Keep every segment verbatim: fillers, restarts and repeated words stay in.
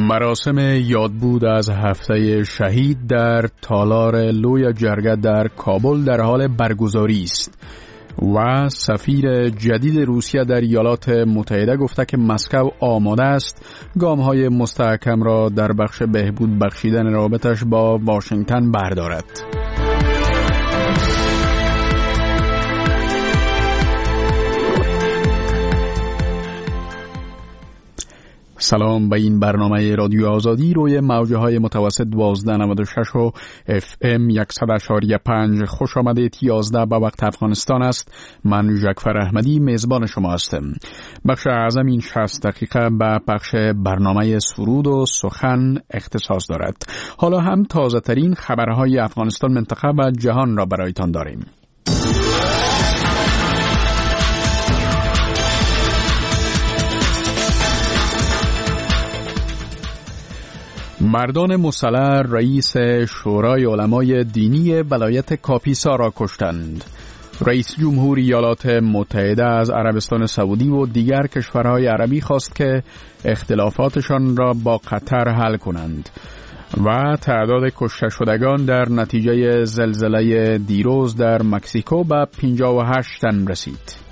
مراسم یادبود از هفته شهید در تالار لوی جرگه در کابل در حال برگزاری است و سفیر جدید روسیه در ایالات متحده گفته که مسکو آماده است گام‌های مستحکم را در بخش بهبود بخشیدن رابطش با واشنگتن بردارد. سلام به این برنامه رادیو آزادی روی موجه های متوسط دوازده نود و شش و اف ام صد و شش و پنج. خوش آمدید. یازده به وقت افغانستان است. من جعفر احمدی میزبان شما هستم. بخش اعظم این شصت دقیقه به بخش برنامه سرود و سخن اختصاص دارد. حالا هم تازه ترین خبرهای افغانستان، منطقه و جهان را برایتان داریم. مردان مسلح رئیس شورای علمای دینی ولایت کاپیسا را کشتند. رئیس جمهور ایالات متحده از عربستان سعودی و دیگر کشورهای عربی خواست که اختلافاتشان را با قطر حل کنند و تعداد کشته شدگان در نتیجه زلزله دیروز در مکزیکو به پنجاه و هشت تن رسید.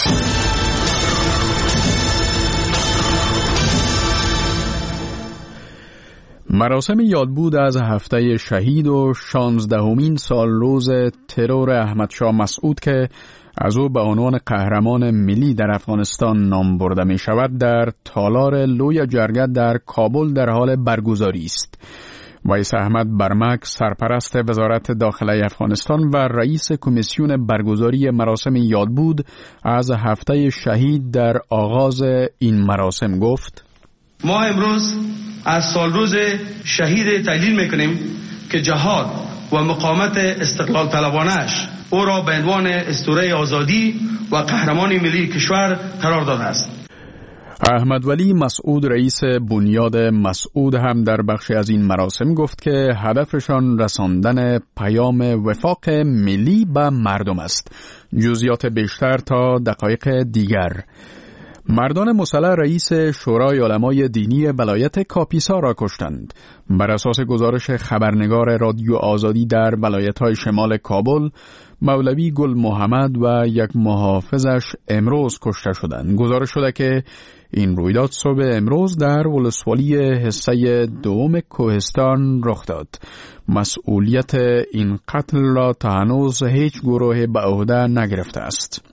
مراسم یادبود از هفته شهید و شانزدهمین سال روز ترور احمد شاه مسعود که از او به عنوان قهرمان ملی در افغانستان نام برده می شود در تالار لوی جرگه در کابل در حال برگزاری است. ویس احمد برمک، سرپرست وزارت داخله افغانستان و رئیس کمیسیون برگزاری مراسم یادبود از هفته شهید در آغاز این مراسم گفت: ما امروز از سال روز شهید تحلیل میکنیم که جهاد و مقاومت استقلال طلبانش او را به عنوان اسطوره آزادی و قهرمان ملی کشور قرار داده است. احمد ولی مسعود، رئیس بنیاد مسعود، هم در بخشی از این مراسم گفت که هدفشان رساندن پیام وفاق ملی به مردم است. جزئیات بیشتر تا دقایق دیگر. مردان مسلح رئیس شورای علمای دینی ولایت کاپیسا را کشتند. بر اساس گزارش خبرنگار رادیو آزادی در ولایت‌های شمال کابل، مولوی گل محمد و یک محافظش امروز کشته شدند. گزارش شده که این رویداد صبح امروز در ولسوالی حصه دوم کوهستان رخ داد. مسئولیت این قتل را تا هنوز هیچ گروه به عهده نگرفته است.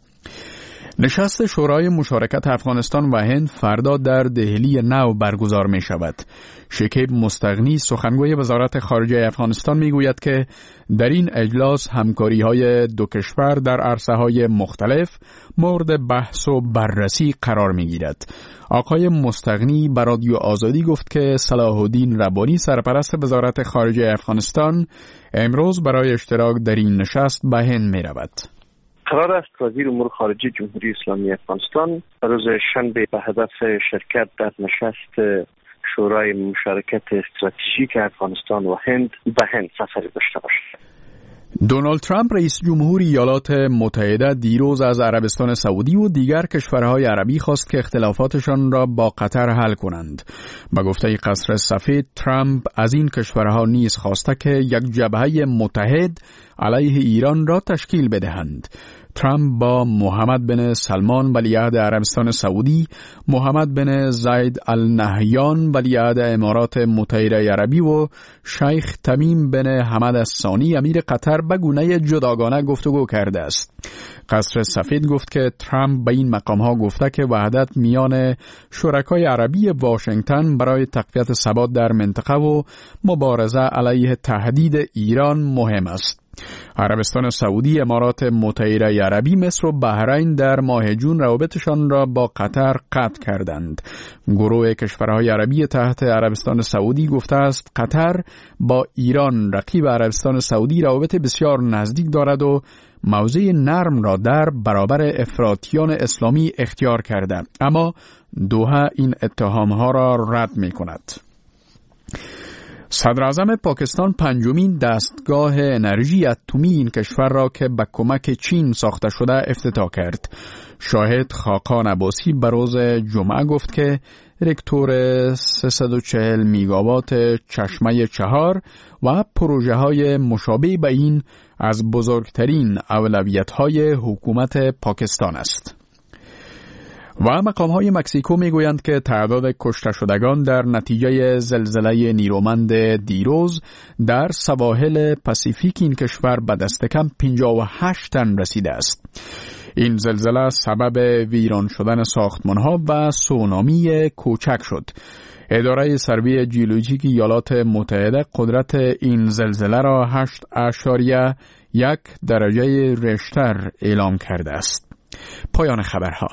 نشست شورای مشارکت افغانستان و هند فردا در دهلی نو برگزار می شود. شکیب مستغنی، سخنگوی وزارت خارجه افغانستان، می گوید که در این اجلاس همکاری های دو کشور در عرصه های مختلف مورد بحث و بررسی قرار می گیرد. آقای مستغنی به رادیو آزادی گفت که صلاح الدین ربانی، سرپرست وزارت خارجه افغانستان، امروز برای اشتراک در این نشست به هند می رود. قرار است وزیر امور خارجه جمهوری اسلامی افغانستان روز شنبه به هدف شرکت در نشست شورای مشارکت استراتژیک افغانستان و هند به هند سفری داشته باشد. دونالد ترامپ، رئیس جمهور ایالات متحده، دیروز از عربستان سعودی و دیگر کشورهای عربی خواست که اختلافاتشان را با قطر حل کنند. به گفته قصر سفید، ترامپ از این کشورها نیز خواسته که یک جبهه متحد علیه ایران را تشکیل بدهند. ترامپ با محمد بن سلمان ولیعهد عربستان سعودی، محمد بن زاید النهیان ولیعهد امارات متحده عربی و شیخ تمیم بن حمد الثانی امیر قطر به گونه جداگانه گفتگو کرده است. قصر سفید گفت که ترامپ به این مقام‌ها گفته که وحدت میان شرکای عربی واشنگتن برای تقویت ثبات در منطقه و مبارزه علیه تهدید ایران مهم است. عربستان سعودی، امارات متحده عربی، مصر و بحرین در ماه جون روابطشان را با قطر قطع کردند. گروه کشورهای عربی تحت عربستان سعودی گفته است قطر با ایران، رقیب عربستان سعودی، روابط بسیار نزدیک دارد و موضع نرم را در برابر افراطیان اسلامی اختیار کرده، اما دوحه این اتهامها را رد می کند. صدراعظم پاکستان پنجمین دستگاه انرژی اتمی این کشور را که به کمک چین ساخته شده افتتاح کرد. شاهد خاقان عباسی به روز جمعه گفت که رکتور سیصد و چهل میگاوات چشمه چهار و پروژه های مشابه به این از بزرگترین اولویت های حکومت پاکستان است. و مقام های مکزیکو می گویند که تعداد کشته شدگان در نتیجه زلزله نیرومند دیروز در سواحل پاسیفیک این کشور به دست کم پنجاه و هشت تن رسیده است. این زلزله سبب ویران شدن ساختمان ها و سونامی کوچک شد. اداره سروی ژئولوژیک ایالات متحده قدرت این زلزله را هشت اشاریه یک درجه ریشتر اعلام کرده است. پایان خبرها.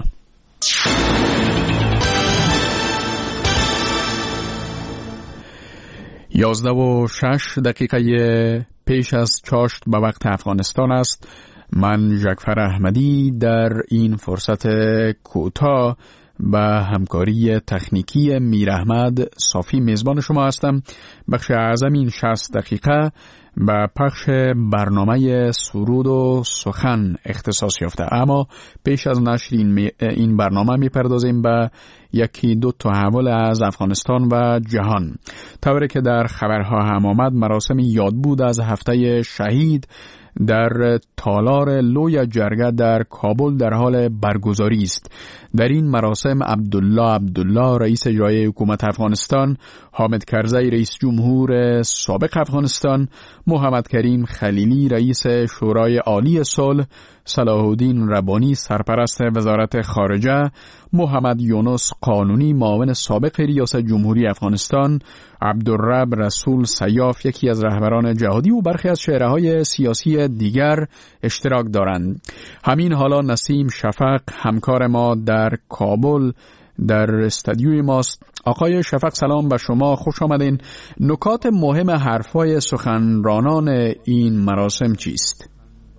یازده و شش دقیقه پیش از چاشت به وقت افغانستان است. من جعفر احمدی در این فرصت کوتاه با همکاری تکنیکی میر احمد صافی میزبان شما هستم. بخش اعظم این شصت دقیقه به پخش برنامه سرود و سخن اختصاص یافته، اما پیش از نشر این, این برنامه میپردازیم به یکی دو تا احوال از افغانستان و جهان. طوری که در خبرها هم آمد، مراسم یادبود از هفته شهید در تالار لوی جرگه در کابل در حال برگزاری است. در این مراسم عبدالله عبدالله رئیس اجرایی حکومت افغانستان، حامد کرزی رئیس جمهور سابق افغانستان، محمد کریم خلیلی رئیس شورای عالی صلح، صلاح الدین ربانی سرپرست وزارت خارجه، محمد یونس قانونی معاون سابق ریاست جمهوری افغانستان، عبدالرب رسول سیاف یکی از رهبران جهادی و برخی از چهره‌های سیاسی دیگر اشتراک دارند. همین حالا نسیم شفق همکار ما در کابل در استودیوی ماست. آقای شفق سلام به شما، خوش آمدین. نکات مهم حرفای سخنرانان این مراسم چیست؟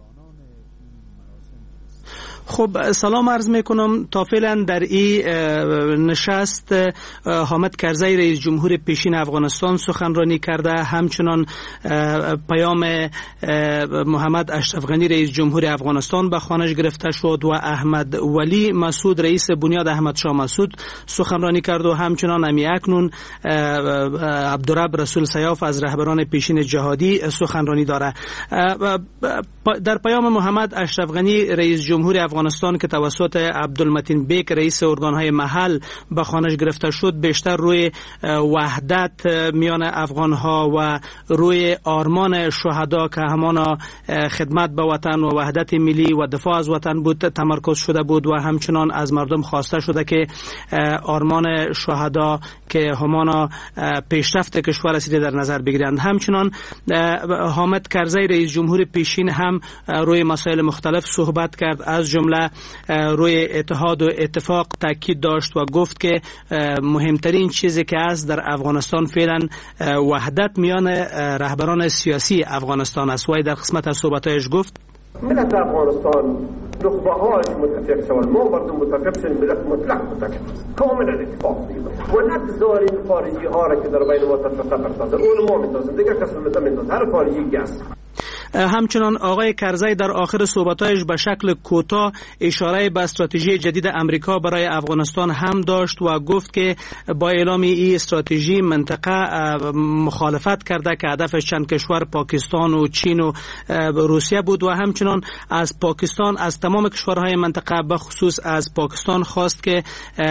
خب سلام عرض میکنم. تا فعلا در این نشست حامد کرزی رئیس جمهور پیشین افغانستان سخنرانی کرده، همچنان پیام محمد اشرف غنی رئیس جمهور افغانستان به خوانش گرفته شد و احمد ولی مسعود رئیس بنیاد احمد شاه مسعود سخنرانی کرد و همچنان امی اکنون عبدالرب رسول سیاف از رهبران پیشین جهادی سخنرانی داره. در پیام محمد اشرف غنی رئیس جمهور افغانستان که توسط عبدالمتین بیک رئیس ارگانهای محل به خوانش گرفته شد، بیشتر روی وحدت میان افغانها و روی آرمان شهدا که همانا خدمت به وطن و وحدت ملی و دفاع از وطن بود تمرکز شده بود و همچنان از مردم خواسته شده که آرمان شهدا که همانا پیشرفت کشور رسیده در نظر بگیرند. همچنان حامد کرزی رئیس جمهور پیشین هم روی مسائل مختلف صحبت کرد، از جمله روی اتحاد و اتفاق تاکید داشت و گفت که مهمترین چیزی که است در افغانستان فعلا وحدت میان رهبران سیاسی افغانستان است. و در قسمت از صحبتایش گفت ملت افغانستان نخبه‌هاش متفق شوند، ما مردم متفق شدیم، ملت مطلق متفق کاملا اتفاق داریم و نگذاریم خارجی ها را که در بین ما تفرقه برسازند. اون ما می‌تونیم دیگه کس نمی‌تونه، هر خارجی است. همچنان آقای کرزی در آخر صحبتایش به شکل کوتاه اشاره به استراتژی جدید امریکا برای افغانستان هم داشت و گفت که با اعلام این استراتژی منطقه مخالفت کرده که هدفش چند کشور پاکستان و چین و روسیه بود و همچنان از پاکستان از تمام کشورهای منطقه به خصوص از پاکستان خواست که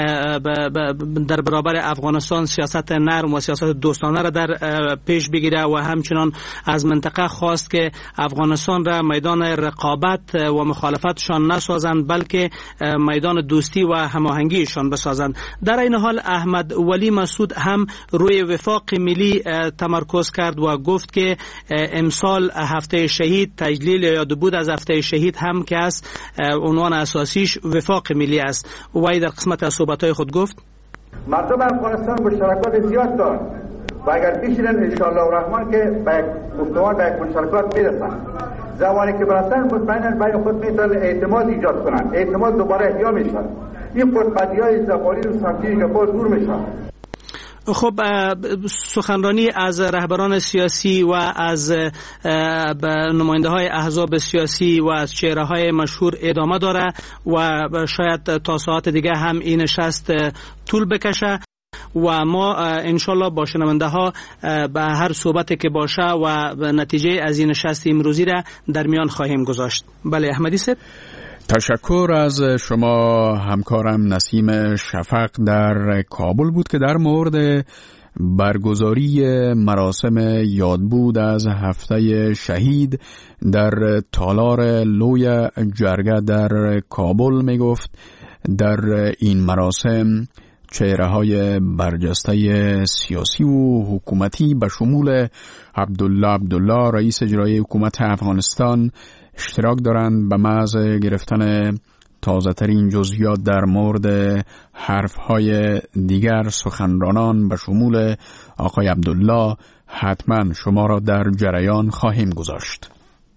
در برابر افغانستان سیاست نرم و سیاست دوستانه را در پیش بگیره و همچنان از منطقه خواست که افغانستان را میدان رقابت و مخالفتشان نسازند بلکه میدان دوستی و هماهنگیشان بسازند. در این حال احمد ولی مسعود هم روی وفاق ملی تمرکز کرد و گفت که امسال هفته شهید تجلیل یادبود از هفته شهید هم که است عنوان اساسیش وفاق ملی است. و در قسمت از صحبت‌های خود گفت مردم افغانستان مشارکت زیاد دارند و اگر بشینن انشاءالله الرحمن که به یک گفتمان به یک مشارکت میرسن، زمانی که برسن مطمئنا بین خود میتونن اعتماد ایجاد کنن، اعتماد دوباره احیا میشن، این خودقدیای زبانی و سمتی جفا دور میشن. خب سخنرانی از رهبران سیاسی و از نماینده های احزاب سیاسی و از چهره های مشهور ادامه داره و شاید تا ساعت دیگه هم این نشست طول بکشه. و ما انشالله با شنونده ها به هر صحبتی که باشه و نتیجه از این نشست امروزی را در میان خواهیم گذاشت. بله احمدی صاحب. تشکر از شما. همکارم نسیم شفق در کابل بود که در مورد برگزاری مراسم یادبود از هفته شهید در تالار لوی جرگه در کابل می گفت. در این مراسم چهره‌های برجسته سیاسی و حکومتی به شمول عبدالله عبدالله رئیس اجرایی حکومت افغانستان اشتراک دارند به محض گرفتن تازه ترین جزئیات در مورد حرف‌های دیگر سخنرانان به شمول آقای عبدالله حتما شما را در جریان خواهیم گذاشت.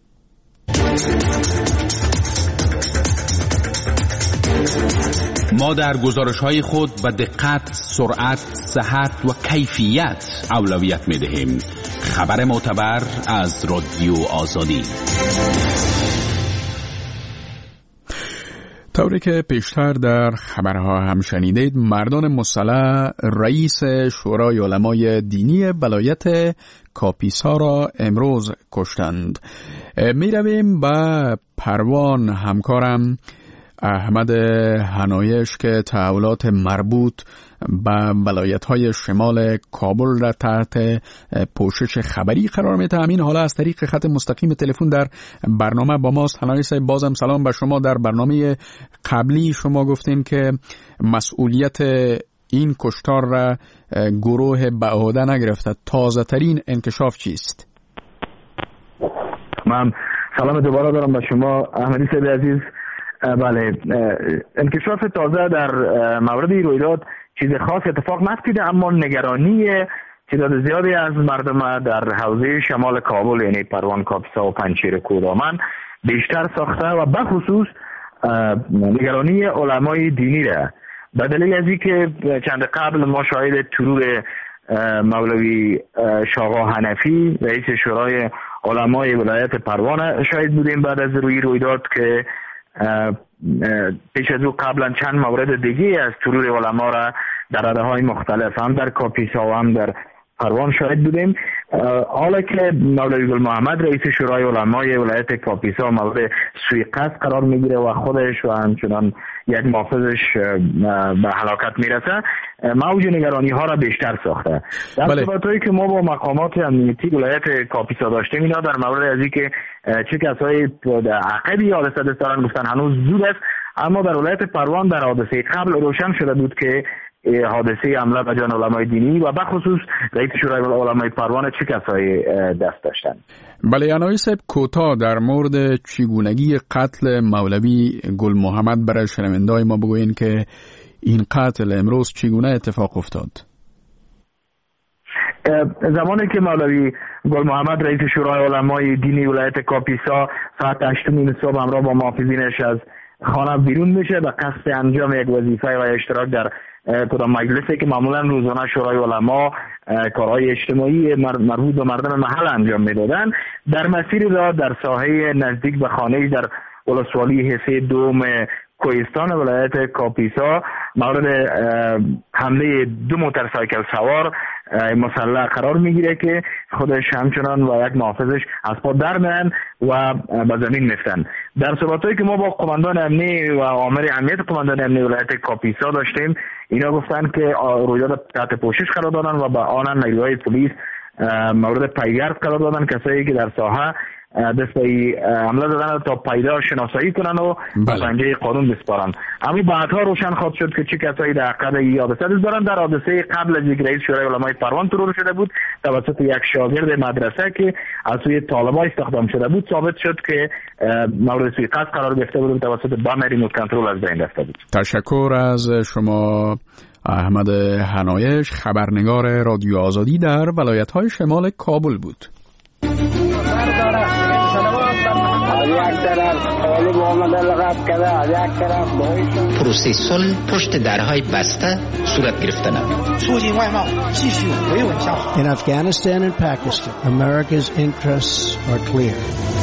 ما در گزارش‌های خود به دقت، سرعت، صحت و کیفیت اولویت می‌دهیم. خبر معتبر از رادیو آزادی. طوری که پیشتر در خبرها هم شنیدید، مردان مسلح رئیس شورای علمای دینی ولایت کاپیسا را امروز کشتند. می رویم به پروان. همکارم احمد هنایش که تحولات مربوط به ولایت‌های شمال کابل را تحت پوشش خبری قرار می‌دهد. همین حالا از طریق خط مستقیم تلفن در برنامه با ماست. هنایش صاحب، بازم سلام به شما. در برنامه قبلی شما گفتین که مسئولیت این کشتار را گروه به عهده نگرفته. تازه ترین انکشاف چیست؟ من سلام دوباره دارم به شما احمدی صاحب عزیز. بله، انکشاف تازه در مورد این رویداد چیز خاص اتفاق نیفتاده، اما نگرانی تعداد زیادی از مردم در حوزه شمال کابل یعنی پروان، کاپیسا و پنجشیر کودامن بیشتر ساخته و بخصوص نگرانی علمای دینی را به دلیل از اینکه چند قبل ما شاهد ترور مولوی شاقا حنفی رئیس شورای علمای ولایت پروان شاهد بودیم بعد از روی رویداد که پیش از او قبلا چند مورد دیگه از ترور علما را در رده‌های مختلف هم در کاپیسا و هم در پروان شاهد بودیم. حالا که مولوی گل محمد رئیس شورای علمای ولایت کاپیسا مورد سوءقصد قرار میگیره و خودش و همچنان یک محافظش به هلاکت میرسه، موج نگرانی ها را بیشتر ساخته. در صحبت‌هایی که ما با مقامات امنیتی ولایت کاپیسا داشتیم اینا در مورد از اینکه چه کسایی در عقب حادثه دست دارن گفتن هنوز زود است، اما در ولایت پروان در حادثه قبل روشن شده بود که حادثه حمله به جان علمای دینی و بخصوص رئیس شورای علمای پروان چه کسایی دست داشتن. بله انایی صاحب، کوتاه در مورد چگونگی قتل مولوی گل محمد برای شنونده‌های ما بگوین که این قتل امروز چگونه اتفاق افتاد؟ زمانی که مولوی گل محمد رئیس شورای علمای دینی ولایت کاپیسا ساعت هشت نیم صبح همراه با محافظینش از خانه بیرون میشه به قصد انجام یک وظیفه و اشتراک در کدام مجلسی که معمولا روزانه شورای علما کارهای اجتماعی مربوط به مردم محل انجام میدادن، در مسیر را در ساحه نزدیک به خانه در ولسوالی حصه دوم کوهستان ولایت کاپیسا مورد حمله دو موتورسایکل سوار مسلح قرار میگیره که خودش همچنان و یک محافظش از پا در میان و به زمین میفتن. در صحبتایی که ما با قماندان امنی و آمر امنیت قماندان امنی ولایت کاپیسا داشتیم، اینا گفتن که رویداد تحت پوشش قرار دادن و به آنان نیروهای پلیس مورد پیگرد قرار دادن، کسایی که در ساحه دست به حمله دادن تا پیدا شناسایی کنن و به پنجه قانون بسپارن. اما بعدها روشن خواهد شد که چه کسایی در عقب این حادثه دست دارن. در حادثه قبل از اینکه رئیس شورای علمای پروان ترور شده بود توسط یک شاگرد مدرسه که از سوی طالبان استخدام شده بود، ثابت شد که مورد سوءقصد قرار گرفته بود و توسط بم ریموت کنترل از بین رفته بود. تشکر از شما احمد هنایش، خبرنگار رادیو آزادی در ولایت‌های شمال کابل بود. پروسه صلح پشت درهای بسته صورت گرفتن. In Afghanistan and Pakistan, America's interests are clear.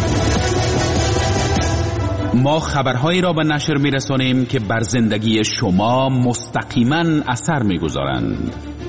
ما خبرهایی را به نشر می‌رسانیم که بر زندگی شما مستقیما اثر می‌گذارند.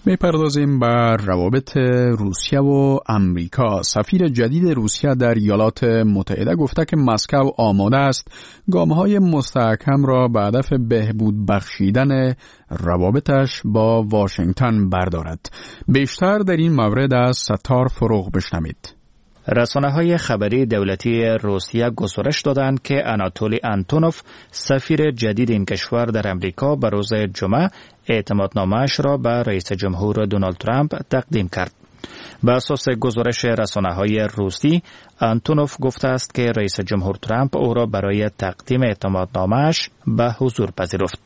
میپردازیم بر روابط روسیه و امریکا. سفیر جدید روسیه در ایالات متحده گفته که مسکو آماده است گام‌های مستحکم را به هدف بهبود بخشیدن روابطش با واشنگتن بردارد. بیشتر در این مورد از ستار فروغ بشنوید. رسانه‌های خبری دولتی روسیه گزارش دادند که آناتولی آنتونوف سفیر جدید این کشور در امریکا به روز جمعه اعتمادنامه‌اش را به رئیس جمهور دونالد ترامپ تقدیم کرد. بر اساس گزارش رسانه‌های روسی، آنتونوف گفته است که رئیس جمهور ترامپ او را برای تقدیم اعتمادنامه‌اش به حضور پذیرفت.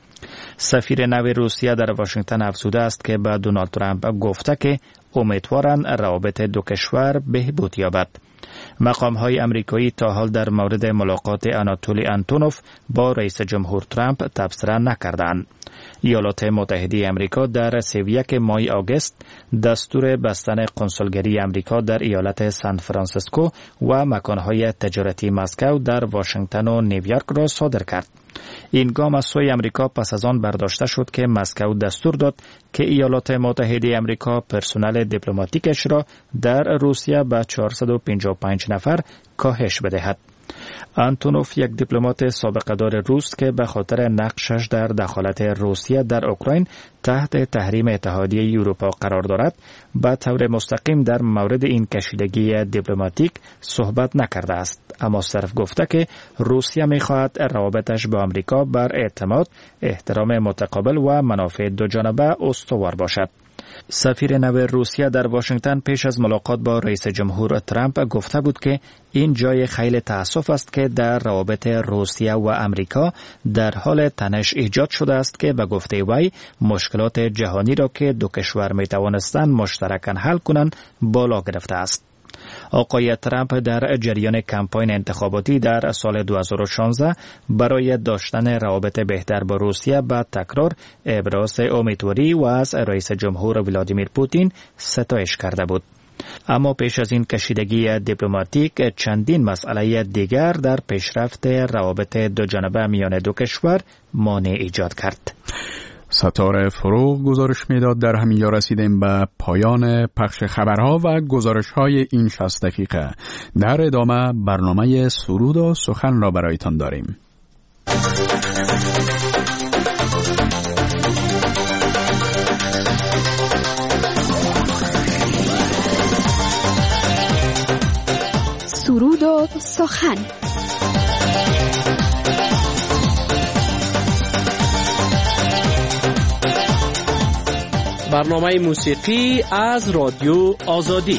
سفیر نو روسیه در واشنگتن افزوده است که به دونالد ترامپ گفته که امیدوارند روابط دو کشور بهبود یابد. مقام‌های آمریکایی تا حال در مورد ملاقات آناتولی آنتونوف با رئیس جمهور ترامپ تبصره نکردند. ایالات متحده آمریکا در سی و یک ماه آگوست دستور بستن قنسولگری آمریکا در ایالت سان فرانسیسکو و مکان‌های تجارتی مسکو در واشنگتن و نیویورک را صادر کرد. این گام از سوی آمریکا پس از آن برداشته شد که مسکو دستور داد که ایالات متحده آمریکا پرسنل دیپلماتیکش را در روسیه به چهارصد و پنجاه و پنج نفر کاهش بدهد. آنتونوف یک دیپلمات سابقه دار روس که به خاطر نقشش در دخالت روسیه در اوکراین تحت تحریم اتحادیه اروپا قرار دارد، به طور مستقیم در مورد این کشیدگی دیپلماتیک صحبت نکرده است، اما صرف گفته که روسیه می‌خواهد روابطش با آمریکا بر اعتماد، احترام متقابل و منافع دو جانبه استوار باشد. سفیر نو روسیه در واشنگتن پیش از ملاقات با رئیس جمهور ترامپ گفته بود که این جای خیلی تأسف است که در روابط روسیه و آمریکا در حال تنش ایجاد شده است که به گفته وی مشکلات جهانی را که دو کشور می توانستند مشترکاً حل کنند بالا گرفته است. آقای ترامپ در جریان کمپاین انتخاباتی در سال دو هزار و شانزده برای داشتن روابط بهتر با روسیه به تکرار ابراز امیدواری و از رئیس جمهور ولادیمیر پوتین ستایش کرده بود. اما پیش از این کشیدگی دیپلماتیک چندین مسئله دیگر در پیشرفت روابط دو جانبه میان دو کشور مانع ایجاد کرد. ستاره فروغ گزارش میداد. در همین جا رسیدیم به پایان پخش خبرها و گزارش‌های این شصت دقیقه. در ادامه برنامه سرود و سخن را برایتان داریم. سرود و سخن. برنامه موسیقی از رادیو آزادی.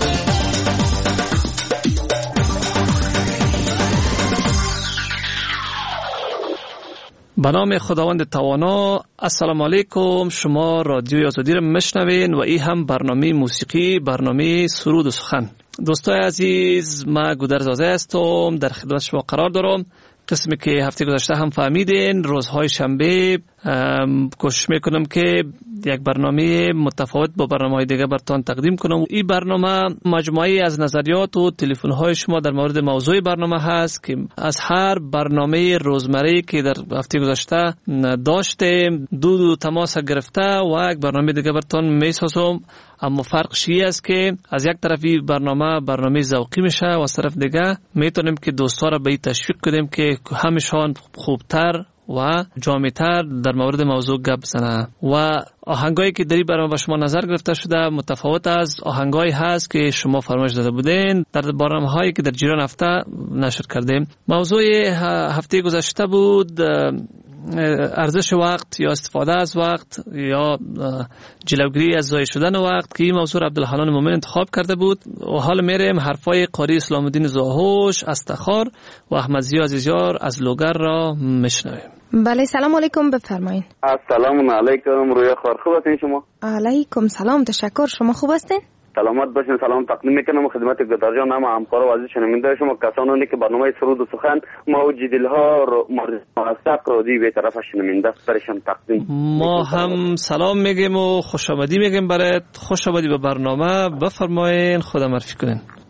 به نام خداوند توانا. السلام علیکم، شما رادیو آزادی را میشنوین و این هم برنامه موسیقی، برنامه سرود و سخن. دوستای عزیز، من گودرزاده هستم، در خدمت شما قرار دارم. قسمی که هفته گذشته هم فهمیدین، روزهای شنبه کوشش میکنم که یک برنامه متفاوت با برنامه‌های دیگه براتون تقدیم کنم. این برنامه مجموعه از نظریات و تلفن‌های شما در مورد موضوع برنامه هست که از هر برنامه روزمره که در هفته گذشته داشتیم دو دو تماس گرفته و یک برنامه دیگه براتون میسازم. اما فرقش این است که از یک طرفی برنامه برنامه ذوقی میشه و از طرف دیگه میتونیم که دوستا را به این تشویق کنیم که همشان خوبتر و جامع‌تر در مورد موضوع گپ بزنه. و آهنگایی که در این برنامه به شما نظر گرفته شده متفاوت از آهنگایی هست که شما فرمایش داده بودین در برنامه‌هایی که در جریان هفته نشر کردیم. موضوع هفته گذشته بود ارزش وقت یا استفاده از وقت یا جلوگیری از ضایع شدن وقت که این موضوع عبدالحنان مومن انتخاب کرده بود. و حال میریم حرفای قاری اسلام الدین زاهوش از تخار و احمد ضیا عزیزیار از لوگر را میشنویم. بله، سلام علیکم، بفرمایید. السلام علیکم، روی خور، خوب هستین شما؟ علیکم سلام، تشکر. شما خوب هستین؟ سلامت باشین. سلام تقدیم میکنم خدمت گدار جان، هم همکار و عزیز شنونده شما کسانی که برنامه سرود و سخن موجود دلها رو مورد موثق رو دی به طرف شنونده برشان تقدیم. ما هم سلام میگیم و خوش آمدی میگیم برات. خوش آمدی به برنامه. بفرمایین، خدا معرفی کنین.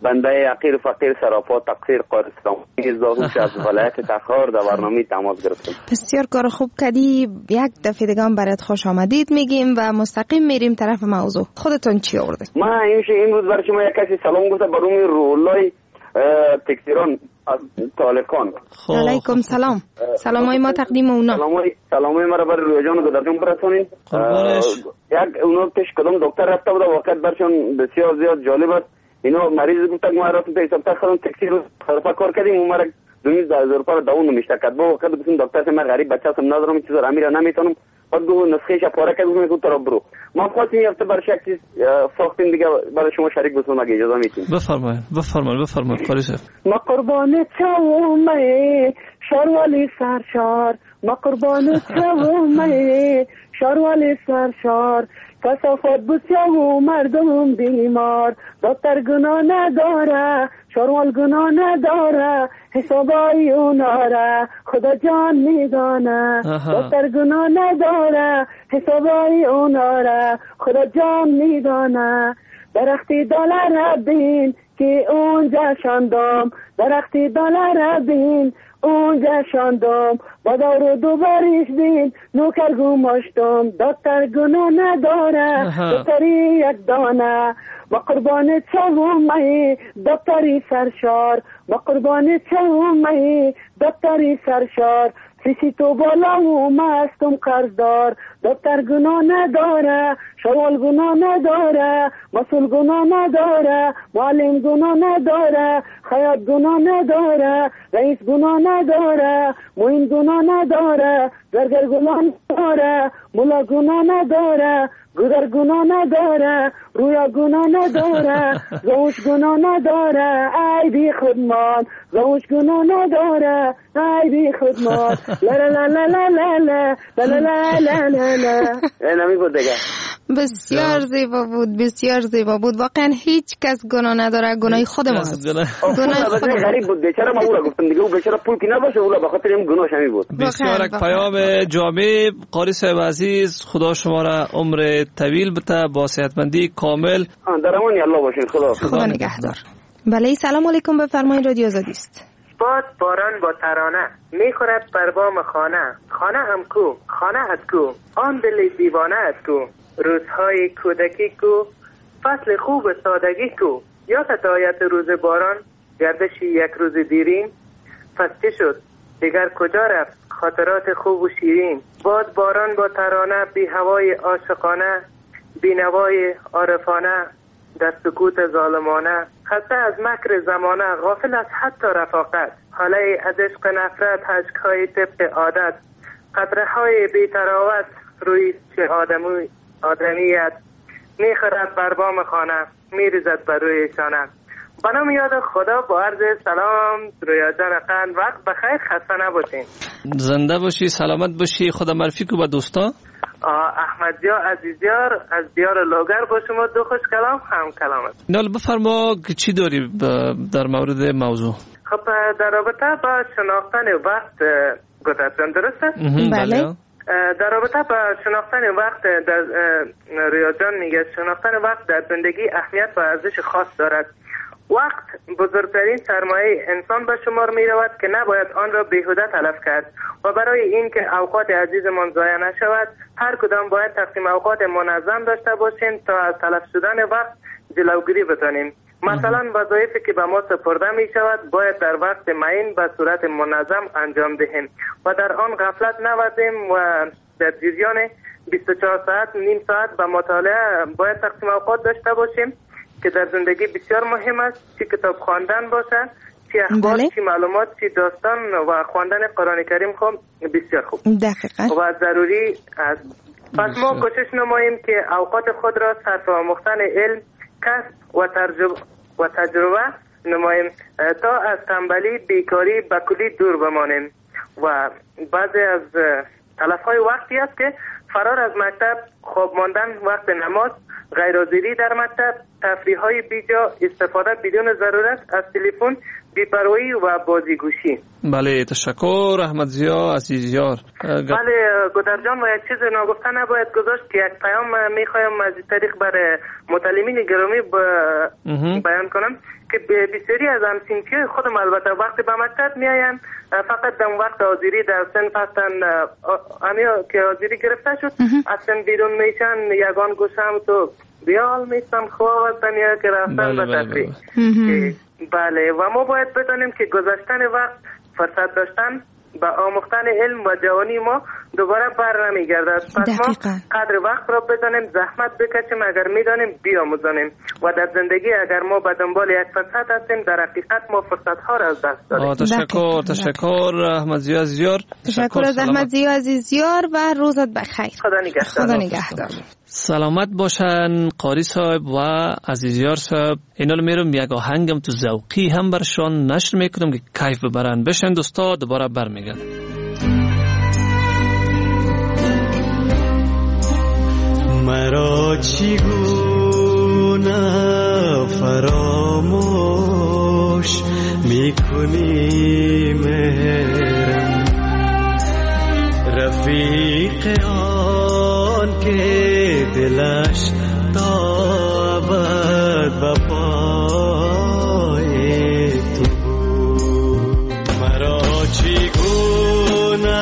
بنده حقیر فقیر سراپا تقصیر قارستان از داروش از ولایت تخار در برنامه تماس گرفتم. بسیار کار خوب کردی. یک دفعه دیگه هم برات خوش آمدید میگیم و مستقیم میریم طرف موضوع. خودتون چی آوردید؟ ما این روز برای شما یک کسی سلام گفته برای رولای تکسیران از طالقان. علیکم سلام. سلام های ما تقدیم اونا. سلام های ما را برای رویجان و گدرجان برسانین. یک اونا پیش کدام دکتر رفته بود واقعا برشان بسیار زیاد جالب است. اینا مریض گفتن ما را تو حساب تا خودم تکسی رو طرفا کار کردیم اون مرا دویست هزار روپیه داون نمیشته کرد. با وقت گفتم دکتر من غریب بچه‌ام ندارم چیزا را میرا نمیتونم. بعد گفت نسخه ش پاره کرد گفتم تو برو. ما خواستیم یه هفته برای یک چیز ساختیم دیگه برای شما شریک بشم اگه اجازه میدید. بفرمایید بفرمایید بفرمایید کاری شد. ما قربان چومه شاروالی سرشار ما قربان چومه شاروالی سرشار کثافت بسیار و مردم بیمار دکتر گناه نداره شاروال گناه نداره حسابای اوناره خدا جان میدانه دکتر گناه نداره حسابای اوناره خدا جان میدانه درختی دلار بین که اونجا شاندم درختی دلار بین اونجا شاندم با دارو دوبارش بین نوکر گماشتم دکتر گناه نداره دکتری یک دانه با قربان چومه دکتری سرشار با قربان چومه دکتری سرشار فیسی تو بالا و مستم قرضدار دکتر گناه نداره شوال گناه نداره مسئول گناه نداره معلم گناه نداره خیاط گناه نداره رئیس گناه نداره معین گناه نداره زرگر گناه نداره ملا گناه نداره گذر گناه نداره رویا گناه نداره زوج گناه نداره ای بی خودمان زوج گناه نداره ای بی خودمان لا لا لا لا لا لا لا لا لا لا لا نمی بود دیگه. بسیار زیبا بود بسیار زیبا بود واقعا هیچ کس گناه نداره گناه خود ما است گناه خود غریب بود بیچاره ما او را گفتم دیگه او بیچاره پول کی نباشه او به خاطر این گناهش همین بود. بسیار یک پیام جامع. قاری صاحب عزیز خدا شما را عمر طویل بده با صحتمندی کامل در امان الله باشین. خدا خدا نگهدار. بله سلام علیکم بفرمایید رادیو آزادی است. باد باران با ترانه میخورد بر بام خانه خانه هم کو خانه ات کو آن دل دیوانه ات کو روزهای کودکی کو فصل خوب سادگی کو یادت آید روز باران گردشی یک روز دیرین پس چه شد دیگر کجا رفت خاطرات خوب و شیرین باد باران با ترانه بی هوای عاشقانه بی نوای عارفانه در سکوت ظالمانه خسته از مکر زمانه غافل از حتی رفاقت حاله از عشق نفرت حشکهای طبق عادت قطره های بی تراوت روی چه آدمی آدمیت میخورد بر بام خانه میریزد بر روی شانه. با نام یاد خدا با عرض سلام رویا جان قند وقت بخیر خسته نباشین. زنده باشی سلامت باشی. خدا معرفی کو با دوستا. احمد جا عزیزیار از دیار لوگر با شما دو خوش کلام هم کلامت. نال بفرما که چی داری در مورد موضوع؟ خب در رابطه با شناختن وقت گذشتن درسته؟ بله. در رابطه با شناختن وقت در ریاضیان میگه شناختن وقت در زندگی اهمیت و ارزش خاص دارد. وقت بزرگترین سرمایه انسان به شمار می رود که نباید آن را بیهوده تلف کرد و برای اینکه اوقات عزیزمان ضایع نشود هر کدام باید تقسیم اوقات منظم داشته باشیم تا از تلف شدن وقت جلوگیری بتانیم. مثلا وظایفی که به ما سپرده می شود باید در وقت معین به صورت منظم انجام دهیم و در آن غفلت نورزیم و در جریان بیست و چهار ساعت نیم ساعت به مطالعه باید تقسیم اوقات داشته باشیم که در زندگی بسیار مهم است. چی کتاب خواندن باشد چی اخبار چی معلومات چی داستان و خواندن قرآن کریم خوب بسیار خوب دقیقاً و ضروری است. پس ما کوشش نماییم که اوقات خود را صرف آموختن علم کسب و تجربه و تجربه نماییم تا از تنبلی بیکاری به کلی دور بمانیم. و بعضی از تلفهای وقتی است که فرار از مکتب، خواب ماندن وقت نماز، غیرحاضری در مکتب، تفریح‌های بیجا، استفاده بدون ضرورت از تلفن، بی‌پروایی و بازیگوشی. بله تشکر احمد ضیا عزیزیار. بله گودر جان و یک چیز ناگفته نباید گذاشت که یک پیام میخوایم از طریق بر متعلمین گرامی ب... بیان کنم که بسیاری از همسنفی خودم البته وقتی به مکتب میاین فقط در وقت حاضری در صنف هستن، همیا که حاضری گرفته شد از صنف بیرون میشن، یگان گوشم تو بیال میستن خواه هستن یا که رفتن به تفریح. بله و ما باید بدانیم که گذشتن وقت فرصت داشتن با آموختن علم و جوانی ما دوباره بر نمیگردد. پس ما قدر وقت را بدانیم، زحمت بکشیم، اگر میدانیم بیاموزانیم و در زندگی اگر ما به دنبال یک فرصت هستیم در حقیقت ما فرصت ها را از دست دادیم. تشکر تشکر احمد ضیا عزیزیار. تشکر از احمد ضیا عزیزیار و روزت بخیر. خدا نگهدار. خدا نگهدار. سلامت باشن قاری صاحب و عزیزیار صاحب. اینا رو میرم یک آهنگم تو ذوقی هم برشان نشر میکنم که کیف ببرن. بشن دوستا دوباره برمیگردم. مرا چگونه فراموش میکنی مهرم، رفیق آن که دلش تا ابد به پای تو بود. مرا چگونه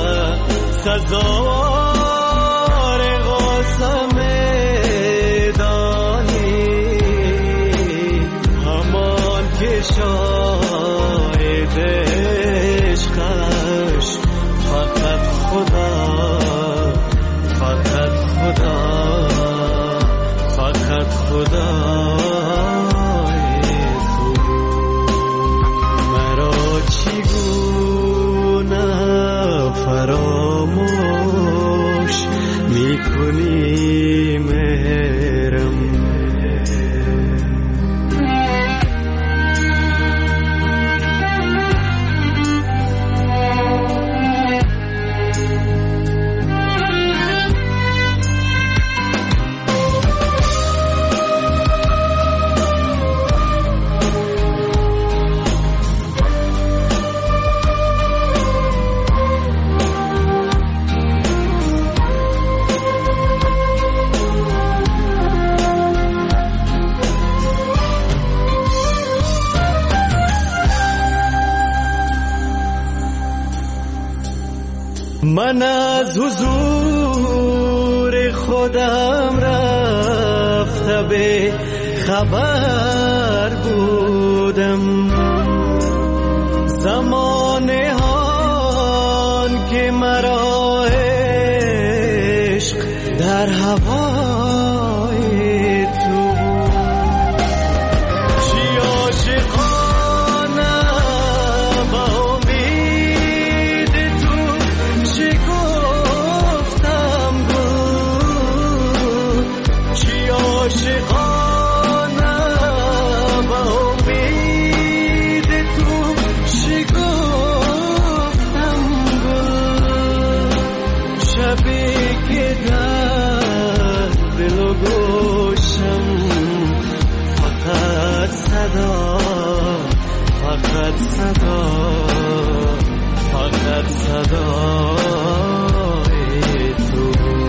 سزاوار قسم دانی، همان که شاهد عشقش فقط خدا، فقط خدا، فقط خدا تو. مرا چگونه فراموش میکنی مهرم. من از حضور خودم رفته به خبر بودم، زمانه هان که مرا عشق در هوای تو. چی عاشقانه با امید تو، چی گفتم بود، چی عاشقانه با امید تو، چی گفتم بود. شبی که در دل و گوشم فقط صدا، فقط صدا، فقط صدای تو.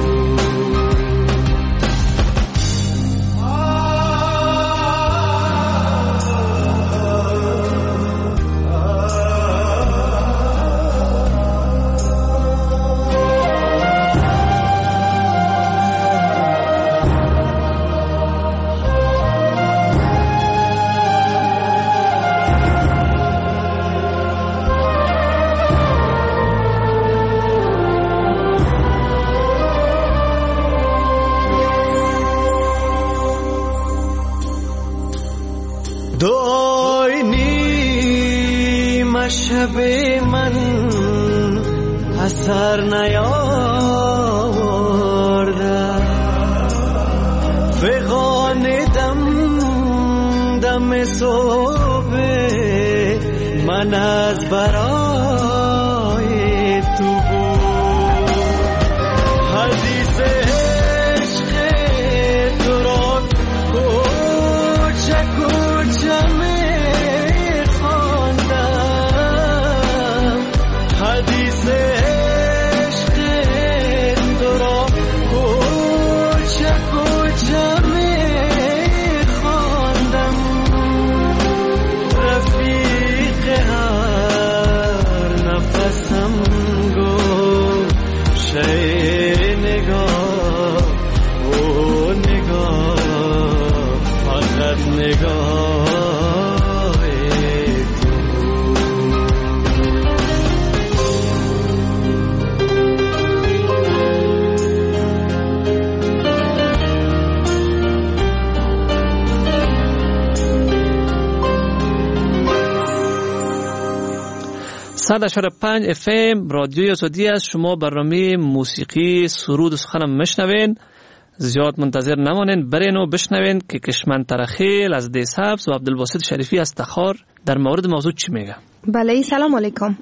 دعای نیمه شب من اثر نیاورده، فغان دم دم صبح من از برای تو بود. حدیث عشق تو را کوچه کوچه می خواندم، حدیث عشق تو را کوچه کوچه می خواندم. صد و پنج اف ام رادیوی آزادی است. شما برنامه موسیقی سرود و سخنم مشنوین. زیاد منتظر نمانین، برین و بشنوین که کشمن ترخیل از دیسابس و عبدالباسط شریفی از تخار در مورد موضوع چی میگه. بله سلام علیکم.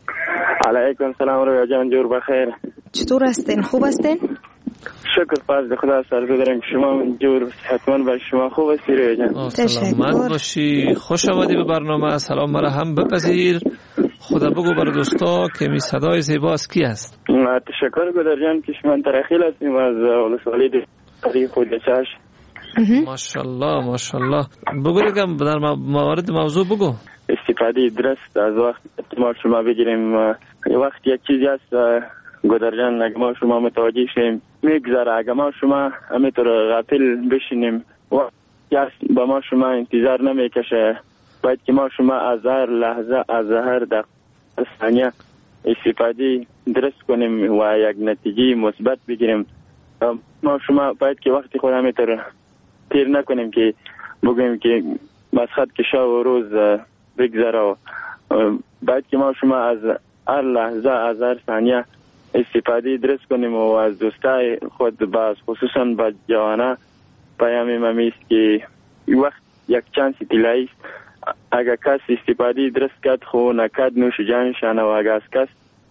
علیکم سلام رویا جان، جور بخیر. چطور هستین؟ خوب هستین؟ شکر فضل خدا سرزو داریم. شما جور حتما با شما خوب هستی رویا جان؟ سلامت باشی، خوش آمدی به برنامه. سلام مرا هم بپذیر. خدا بگو بر دوستا که می صدای زیبا از کی است؟ تشکر گدر جان، کشمن ترخیل هستیم از ولسوالی قریب خودچش. ماشاءالله ماشاءالله. بگو دیگم در موارد موضوع بگو. استفاده درست از وقت ما شما بگیریم. یه وقت یک چیزی هست گدر جان، اگه ما شما متوجه شیم میگذره، اگه ما شما همینطور غافل بشینیم وقت با ما شما انتظار نمیکشه. باید که ما شما از هر لحظه از هر دقیقه ثانیه استفاده درست کنیم و یک نتیجه مثبت بگیریم. ما شما باید که وقتی خود همینطور تیر نکنیم که بگویم که مسخط که شب و روز بگذره. و باید که ما شما از هر لحظه از هر ثانیه استفاده درست کنیم و از دوستای خود باز خصوصا با جوانه پیام ممی است که وقت یک چانس طلایی است. اگر کس استفاده درست کرد خو نکرد نوش جانشانه و اگر از کس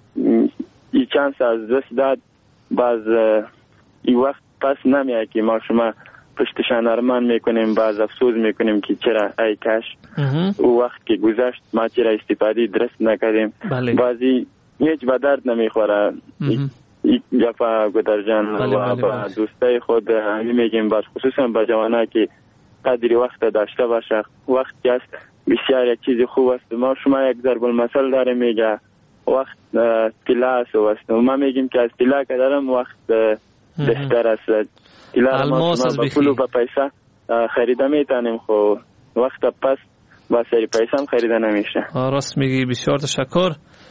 این چانس از دست داد باز این وقت پس نمیاد که ما شما پشتشان ارمان میکنیم، باز افسوس میکنیم که چرا ای کاش او وقت که گذشت ما چرا استفاده درست نکردیم. بله. بازی هیچ به درد نمیخوره. یک جفا گدر جان و با دوستای خود همین میگیم، باز خصوصا با جوانه که قدری وقت داشته باشه. وقت که است بسیار یک چیز خوب است. ما شما یک ضرب المثل داره میگه وقت طلا است و ما میگیم که از طلا که دارم وقت بهتر است. طلا ما شما با پول و با پیسه خریده میتونیم، خب وقت پس با سری پیسه هم خریده نمیشه. راست میگی، بسیار تشکر.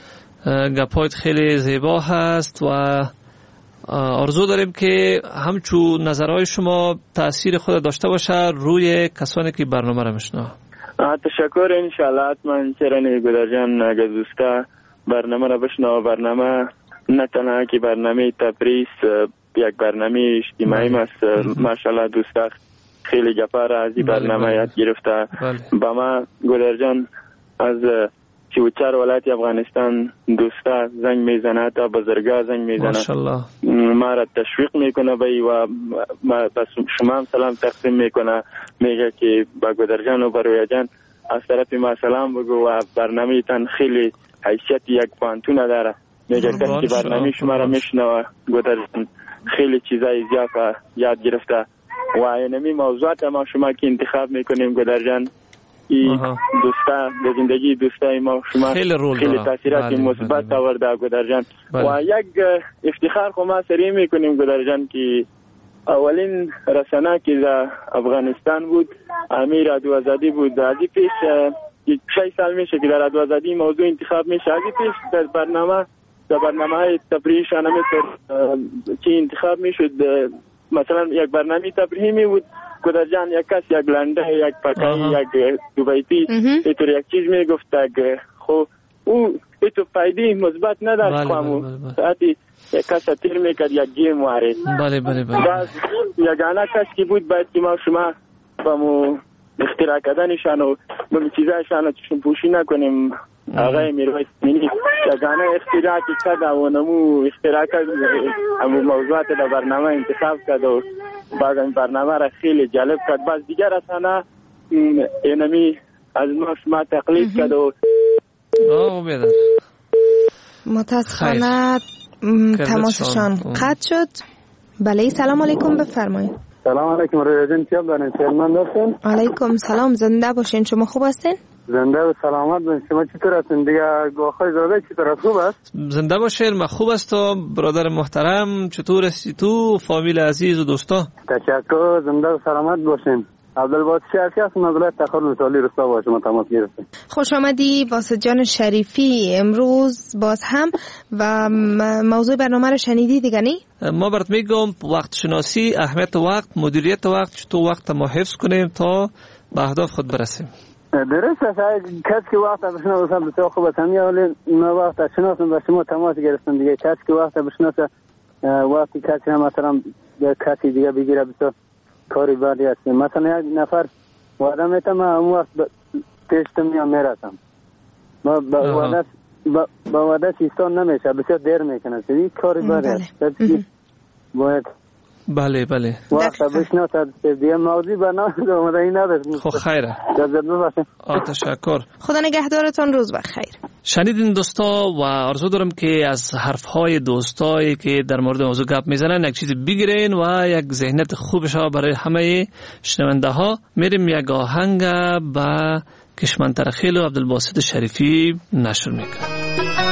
گپایت خیلی زیبا هست و آرزو داریم که همچون نظرهای شما تأثیر خود داشته باشه روی کسانی که برنامه را میشنوند. تشکر. انشالله حتما چرا نگذار جان اگر دوستا برنامه را بشنوه. برنامه نه تنها که برنامه تفریح یک برنامه اجتماعی است. ماشاءالله دوستا خیلی گپا را از این برنامه یاد گرفته. با ما گذار جان از سی و چهار ولایت افغانستان دوستا زنگ میزنه، تا بزرگا زنگ میزنه، ماشاءالله ما را تشویق میکنه بی و بس شما هم سلام تقسیم میکنه، میگه که با گدر جان و برویا جان از طرف ما سلام بگو و برنامه تن خیلی حیثیت یک پانتون داره. میگه کسی که برنامه شما را میشنوه گدر جان خیلی چیزای زیاد یاد گرفته و اینمی موضوعات ما شما که انتخاب میکنیم گدر جان ای دوستا به زندگی دوستای ما شما خیلی, خیلی تاثیرات مثبت آورده گدر جان. و یک افتخار خو ما سری میکنیم گدر جان که اولین رسانه که در افغانستان بود امیر رادیو آزادی بود. ازی پیش شش سال میشه که در رادیو آزادی موضوع انتخاب میشه. ازی پیش در برنامه در برنامه های تفریحی شانه که انتخاب میشد، مثلا یک برنامه تفریحی می بود گدر جان یک کس یک لنده یک پکایی یک دوبایتی اینطور یک چیز می گفت که خب او ایتو فایده مثبت نداشت. خامو ساعتی یک کس تیر میکرد یک گیم وارد. بله بله بله. باز یگانه کس کی بود باید که ما شما با مو اختراع کردنشان و با چیزایشان چشم پوشی نکنیم. آقای میرویس مینی یگانه اختراع کرد و نمو اختراع کرد همو موضوعات در برنامه انتخاب کرد و بعد این برنامه را خیلی جالب کرد. باز دیگر رسانه اینمی از ما شما تقلید کرد و متاسفانه تماسشان قطع شد. بله سلام علیکم بفرمایید. سلام علیکم رویا جان، چیاب دارین؟ سلمان هستین؟ علیکم سلام، زنده باشین. شما خوب هستین؟ زنده و سلامت باشین. شما چطور هستین؟ دیگه گوخای زاده چطور خوب است؟ زنده باشین، من خوب هستم. برادر محترم چطور هستی تو؟ فامیل عزیز و دوستا؟ تشکر، زنده و سلامت باشین. عبدالباسط شریفی هستم از ولایت تخار مثالی رستا با شما تماس گرفتم. خوش آمدی باسط جان شریفی. امروز باز هم و موضوع برنامه رو شنیدی دیگه نی؟ ما برات میگم وقت شناسی، اهمیت وقت، مدیریت وقت، چطور وقت ما حفظ کنیم تا به اهداف خود برسیم. درست است. کسی که وقت بشناسه بسیار خوب است. همین حالی من وقت شناسم و شما تماس گرفتم دیگه. کسی که وقت بشناسه وقتی کسی هم مثلا کسی دیگه بگیره بسیار کاری بعدی است. مثلا یک نفر وعده میتم همون وقت پیشتم میام میرسم. با وعده با وعده چیستان نمیشه، بسیار دیر میکنه. این کاری بعدی است. کسی باید بله بله وقت بشناسد دیگه موضوع برنامه آمده این نداشت. خب خیره. تشکر. خدا نگهدارتان، روز بخیر. شنیدین دوستا و آرزو دارم که از حرفهای دوستایی که در مورد موضوع گپ میزنن یک چیزی بگیرین و یک ذهنیت خوبش برای همه شنونده ها. میریم یک آهنگ با کشمن ترخیل و عبدالباسط شریفی نشر میکنم.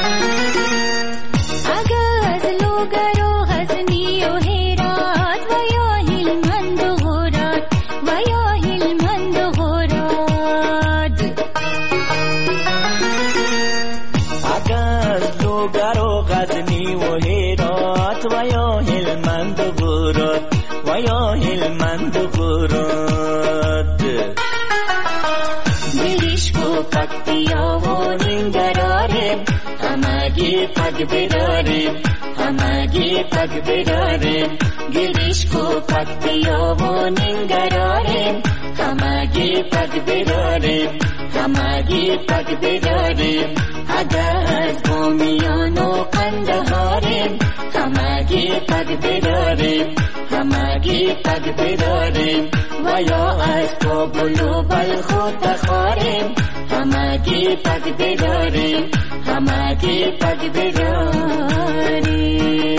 پگ بداریم همگی پگ بداریم گریش کو پگ بیا و ننگراریم همگی پگ بداریم همگی پگ بداریم عدد بومیان و قندهاریم همگی پگ بداریم همگی پگ بداریم و یا از کابل و بلخ و تخاریم همگی پگ بداریم همگی پگ بداریم.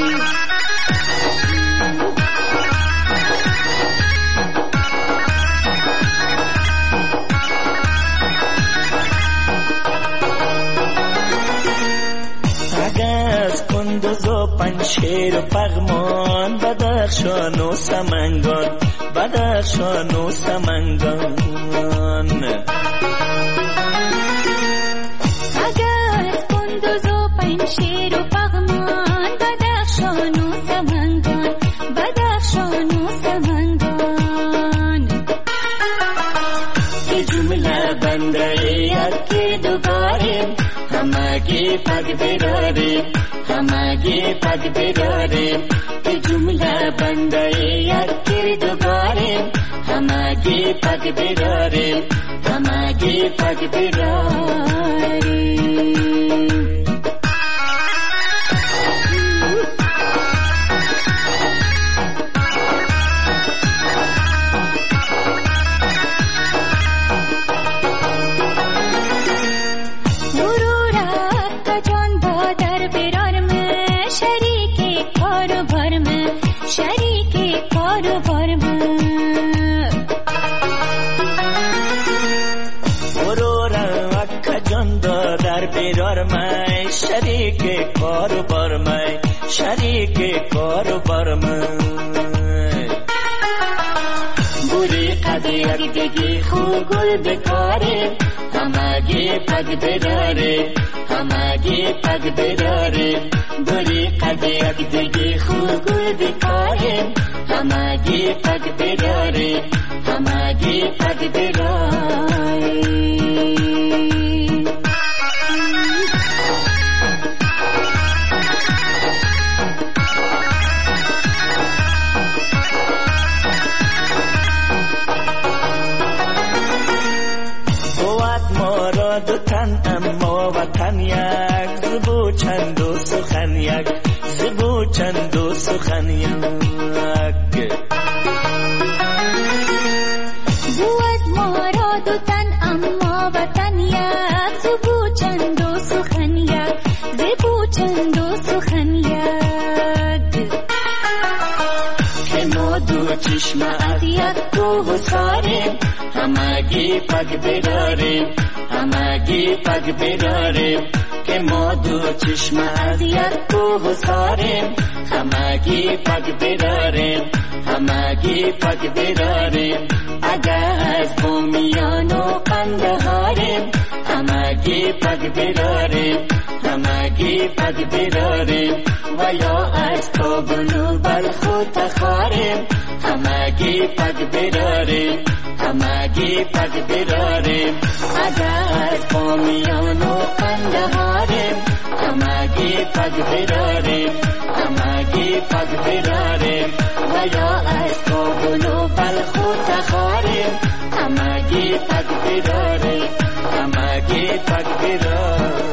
اگز کندوز و پنشیر و پغمان بدخشان و سمنگان بدخشان و سمنگان شیر و پغمان بدخشان و سمنگان بدخشان و سمنگان که جمله بنده یکی دوباریم همگی پگ بداریم همگی پگ بداریم که جمله بنده یکی دوباریم همگی پگ بداریم همگی پگ بداریم. شریک کاروبار میں شریک کاروبار میں بری قدر دیگی خوب گل بکاریم همگی پگ بداریم همگی پگ بداریم بری قدر دیگی خوب گل بکاریم همگی پگ بداریم همگی پگ بداریم. دو تن اما وطن یک زبو چند و سخن یک زبو چند و سخن یک بود ما را دو تن اما وطن یک زبو چند و سخن یک زبو چند و سخن یک که ما دو چشم از یک کوه ساریم همگی پگ بداریم همگی پگ بداریم که ما دو چشم از یک کوه ساریم همگی پگ بداریم همگی پگ بداریم اگر از بومیان و قندهاریم همگی پگ براریم همگی پگ براریم و یا از کابل و بلخ و تخاریم همگی پگ براریم همگی پگ براریم اگر از بامیان و قندهاریم همگی پگ براریم همگی پگ براریم و یا از کابل و بلخ و تخاریم همگی پگ براریم همگی پگ براریم.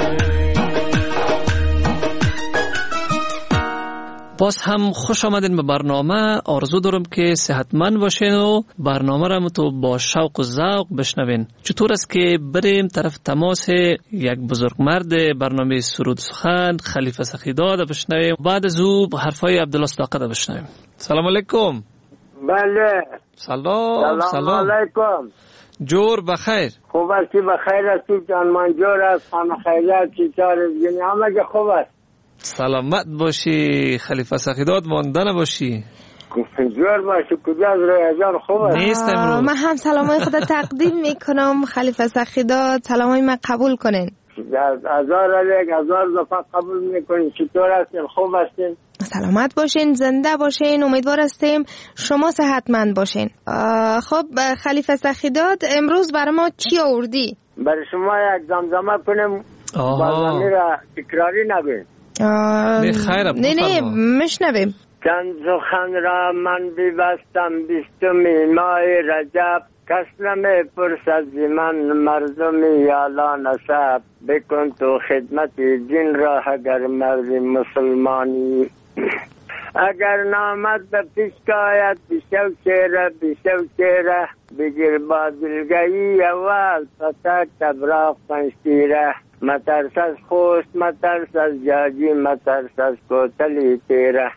باز هم خوش آمدین به برنامه. آرزو دارم که صحتمند باشین و برنامه را تو با شوق و ذوق بشنوین. چطور است که بریم طرف تماس یک بزرگمرد برنامه سرود سخن خلیفه سخیداد بشنویم، بعد از او حرفای عبدالله صداقت بشنویم. سلام علیکم. بله سلام سلام علیکم. جور بخیر. خوب هستی؟ بخیر هستی جان منجور است خانه خیلیت چیزار یعنی همه که خوب است. سلامت باشی خلیفه سخیداد، مانده نباشی. جور باشی. کجا از روی جان خوب است؟ نیست امروز. من هم سلامای خدا تقدیم میکنم خلیفه سخیداد، سلامای من قبول کنین. هزار علیک هزار دفعه قبول میکنین. چطور هستین؟ خوب هستین؟ سلامت باشین، زنده باشین، امیدوار هستیم شما صحتمند باشین. خب خلیفه سخیداد امروز برای ما چی آوردی؟ برای شما یک زمزمه کنیم بازمی را تکراری نگویم. نه نه مشنویم. چند سخن را من بیبستم بیستمی ماه رجب کس نمی پرسد زی من مردمی یالا نسب بکن تو خدمت دین را اگر مردی مسلمانی اگر نامد به پیش کاید بیشو چهره بیشو چهره بگیر با دلگهی اول پتک تبراق پنشتیره مترس از خوست مترس از جاجی مترس از کوتلی تیره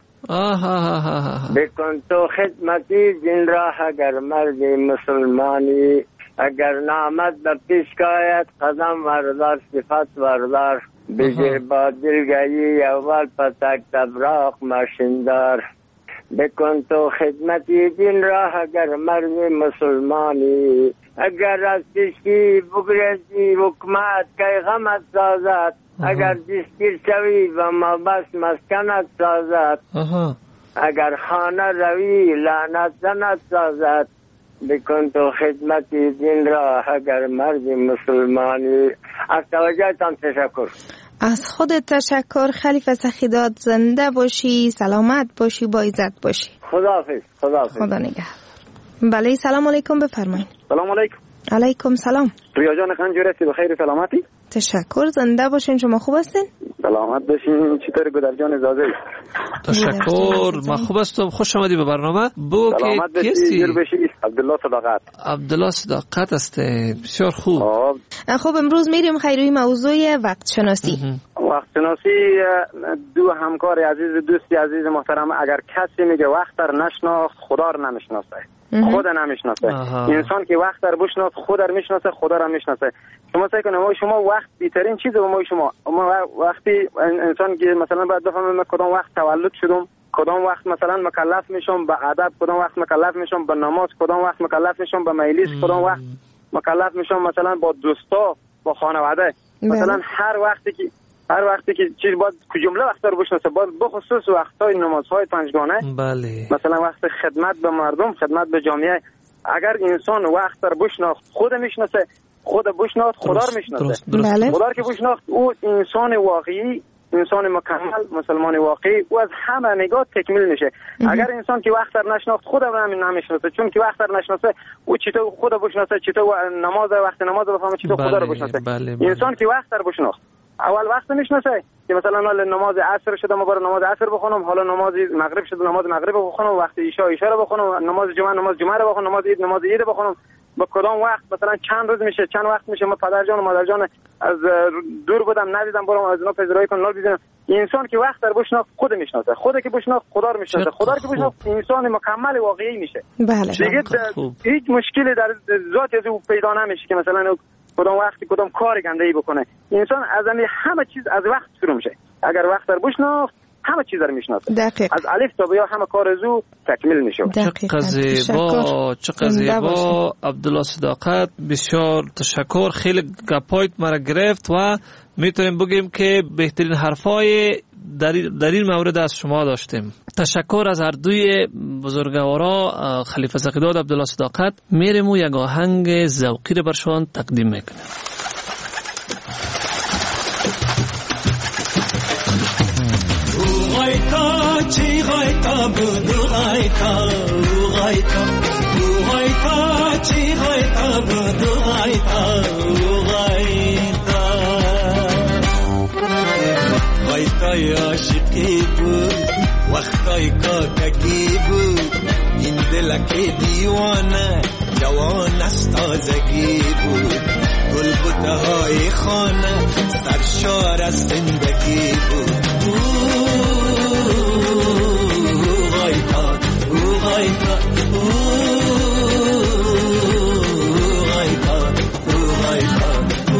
بکن تو خدمتی دین را اگر مردی مسلمانی اگر نامد به پیش کاید قدم وردار صفت وردار بگیر با دلگهی اول پتک تبراق ماشیندار بکن تو خدمتی دین را اگر مردی مسلمانی اگر از پیشی بگرزی حکمت که غمت سازد اگر دستگیر شوی و ما بس مسکنت سازد اگر خانه روی لعنت زنت سازد بکن تو خدمت دین را اگر مردی مسلمانی. از توجهتان تشکر. از خودت تشکر خلیفه سخیداد، زنده باشی، سلامت باشی، با عزت باشی. خداحافظ. خداحافظ. خدا نگهدار. بله سلام علیکم، بفرمایید. سلام علیکم. علیکم سلام. رویا جان خنجور هستی؟ بخیر سلامتی؟ تشکر، زنده باشین. شما خوب هستین؟ سلامت باشین. چطور گدر جان زاده؟ تشکر، من خوب هستم. خوش آمدی به برنامه. بو که کیستی؟ عبدالله صداقت. عبدالله صداقت است. بسیار خوب. خب امروز میریم خیروی موضوع وقت شناسی. وقت شناسی دو همکار عزیز، دوستی عزیز محترم، اگر کسی میگه وقت رو نشناخت خدا رو نمیشناسه، خود نمیشناسه. انسان که وقت رو بشناسه خود رو میشناسه، خدا رو میشناسه. شما سعی کنید ما شما وقت بیترین چیز به ما شما ما وقتی انسان که مثلا باید بفهمه کدام وقت تولد شدم، کدام وقت مثلا مکلف میشم به ادب، کدام وقت مکلف میشم به نماز، کدام وقت مکلف میشم به مجلس، کدام وقت مکلف میشم مثلا با دوستا، با خانواده. مثلا هر وقتی که هر وقتی که چیز باید جمله وقت رو بشناسه، باید بخصوص وقت‌های نمازهای پنجگانه. بله. مثلا وقت خدمت به مردم، خدمت به جامعه. اگر انسان وقت رو بشناخت خود میشناسه، خود بشناخت خدا رو میشناسه. بله. خدا که بشناخت او انسان واقعی، انسان مکمل، مسلمان واقعی، او از همه نگاه تکمیل میشه. اگر انسان که وقت رو نشناخت خود رو نمیشناسه، چون که وقت رو نشناسه او چطور خود بشناسه، چطور نماز وقت نماز بفهمه، چطور خدا رو بشناسه. بله. بله. انسان که وقت رو بشناخت اول وقت میشناسه که مثلا حالا نماز عصر شده ما برای نماز عصر بخونم، حالا نماز مغرب شده نماز مغرب بخونم، وقت عشاء عشاء رو بخونم، نماز جمعه نماز جمعه رو بخونم، نماز عید نماز عید بخونم. با کدام وقت مثلا چند روز میشه، چند وقت میشه ما پدر جان و مادر جان از دور بودم ندیدم، برام از اونا پذیرایی کنم ندیدم. انسان که وقت در بشناخت خود میشناسه، خود که بشناخت خدا رو میشناسه، خدا که بشناخت انسان مکمل واقعی میشه. بله. دیگه هیچ مشکلی در ذات از او پیدا نمیشه که مثلا کدام وقتی کدام کار گنده ای بکنه. انسان از همه چیز از وقت شروع میشه. اگر وقت در بشناخت همه چیز رو میشناسه. دقیق. از الف تا به یا همه کار از او تکمیل میشه. چقدر زیبا، چقدر زیبا عبدالله صداقت. بسیار تشکر. خیلی گپایت مرا گرفت و میتونیم بگیم که بهترین حرفای در, در این مورد از شما داشتیم. تشکر از هر دوی بزرگوارا خلیفه زغیداد، عبدالله صداقت. میریم و یک آهنگ ذوقی رو برشان تقدیم میکنیم. غایتا چی غایتا بودو غایتا غایتا غایتا چی غایتا بودو غایتا غایتا غایتای عاشقی بود وقتای کاکگی بود این دلک دیوانه جوان است تازگی بود گلبوته های خانه سرشار از زندگی بود غایتا غایتا غایتا غایتا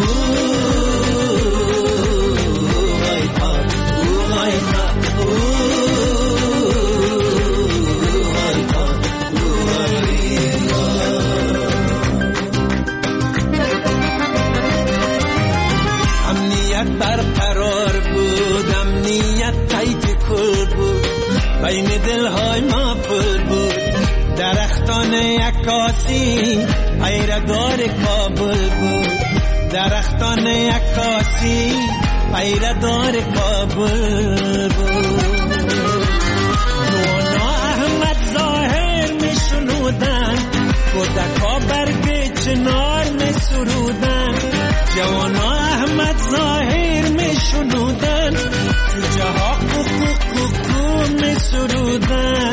برقرار بود، امنیت تایت کل بود، بین دلهای ما پل بود، درختان عکاسی پیردار کابل بود، درختان عکاسی پیردار کابل بود. نوانا احمد ظاهر می شنودن، کودکا برگ چنار می سرودن، جوانا احمد ظاهر می شنودن، جوجه ها کوکو کوکو می سرودن.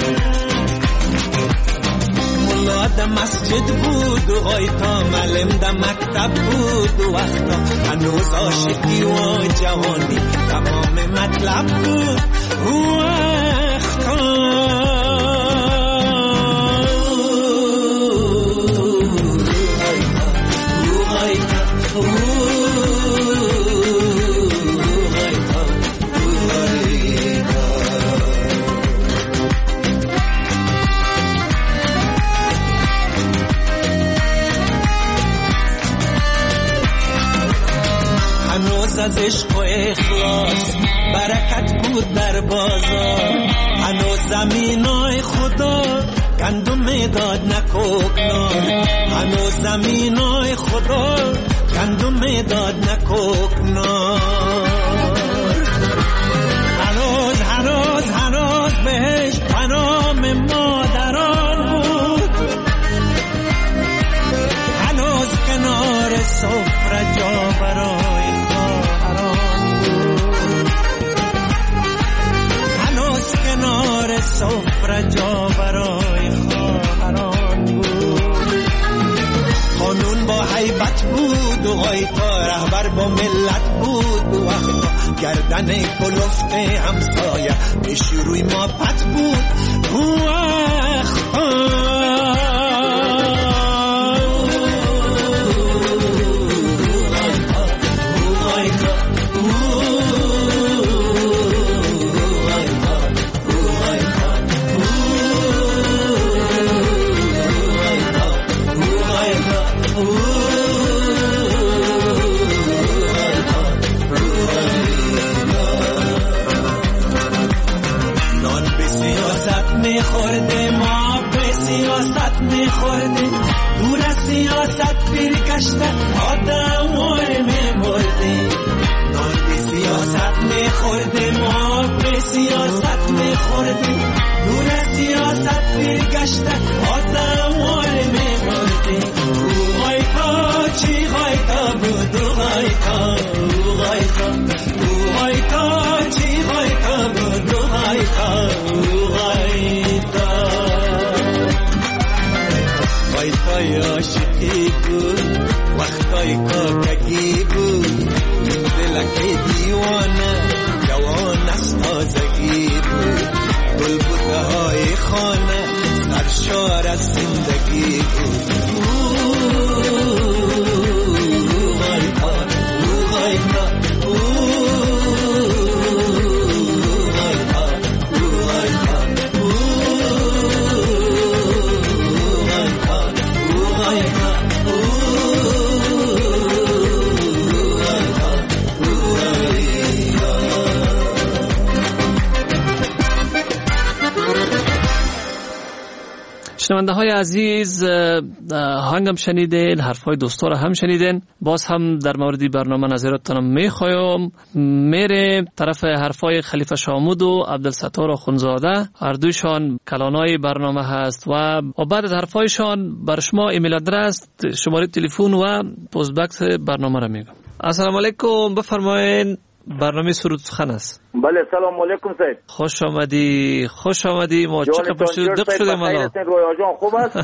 ملا ده مسجد بود و غایتا معلم ده مکتب بود و وقتا هنوز عاشقی و جوانی تمام مطلب بود و وقتا از عشق و اخلاص برکت بود در بازار، هنوز زمینای خدا گندم میداد نکوکنار، هنوز زمینای خدا گندم میداد نکوکنار. هنوز هنوز هنوز بهش پنام مادران بود، هنوز کنار سفره جا برای کنار سفره جا برای خواهران بود. قانون با حیبت بود و غایتا رهبر با ملت بود و وقتا گردن کلفت همسایه پیش روی ما پت بود و وقتا میخورده ما به سیاست میخورده، دور از سیاست برگشته آدم واره میمرده. نان به سیاست میخورده ما به سیاست میخورده، دور از سیاست برگشته آدم واره میمرده. غایتا چی غایتا بود غایتا غایتا غایتا چی غایتا بود غایتا غایتای عاشقی بود وقتای کاکگی بود، این دلک دیوانه جوان است تازگی بود، گلبوته های خانه سرشار از زندگی بود. غایتا غایتا غایتا شنونده های عزیز، هنگم شنیدین، حرف های دوستا را هم شنیدین. باز هم در موردی برنامه نظراتتان میخوایم. میره طرف حرف های خلیفه شامود و عبدالستار آخوندزاده، هر دویشان کلانای برنامه هست و بعد از حرف هایشان بر شما ایمیل آدرس، شماره تلفن و پست باکس برنامه را میگم. السلام علیکم، بفرمایید. برنامه سرود سخن است. بله، سلام علیکم سید. خوش آمدی، خوش آمدی. ما چقدر پشت دق شدیم الان. رویا جان خوب است؟